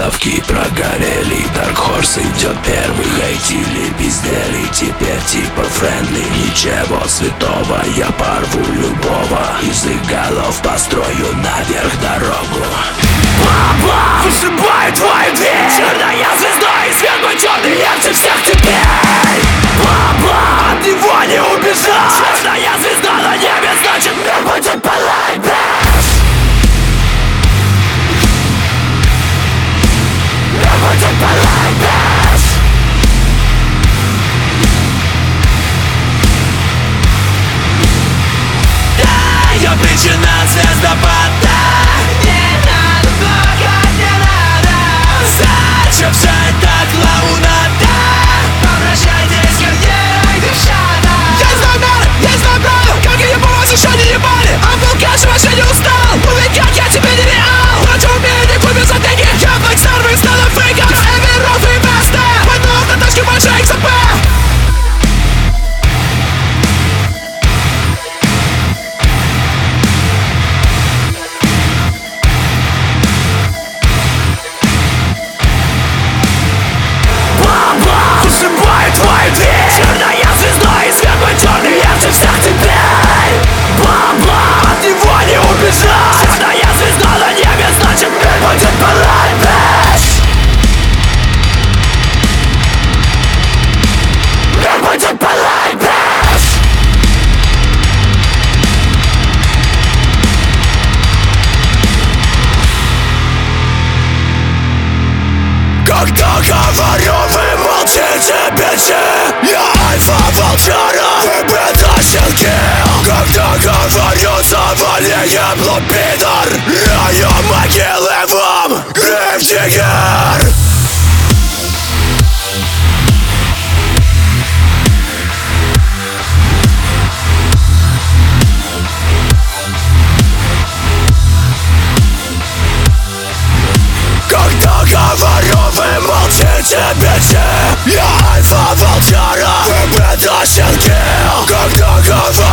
ставки прогорели, Dark Horse идет первый, эйтили пиздели. Теперь типа френдли, ничего святого, я порву любого, из их голов построю наверх дорогу. Бла-бла, вышибаю твою дверь, черная звезда и свет мой черный ярче всех теперь. Бла-бла, от него не убежать, черная звезда на небе, значит мир будет пылать, bitch. Мир будет пылать, bitch. Да, я причина звездопада. Не надо плакать, не надо. Зачем все это клоунада? Попрощайтесь, карьерой девчата. Есть номер, есть добро, как и ебу вас еще не ебали. А был кэш, вообще не устал. Увидь, как я тебе не реал. Хочу умение, купил за деньги. Я флексер, вы стала фейком. Эверов и Веста, поднул на тачке больше XP. Вышибаю твою дверь, черная звезда и свет мой черный ярче всех теперь. Бла-бла, от него не убежать, черная звезда на небе, значит мир будет пылать, bitch. Мир будет пылать, bitch. Когда говорю, вы молчите, бичи. Я альфа волчара, вы бета-щенки. Когда говорю, завали блупидор, раю могилы вам, грейвдиггер. Когда говорю, вы молчите, бичи. Я альфа волчара, вы бета-щенки. Когда говорю,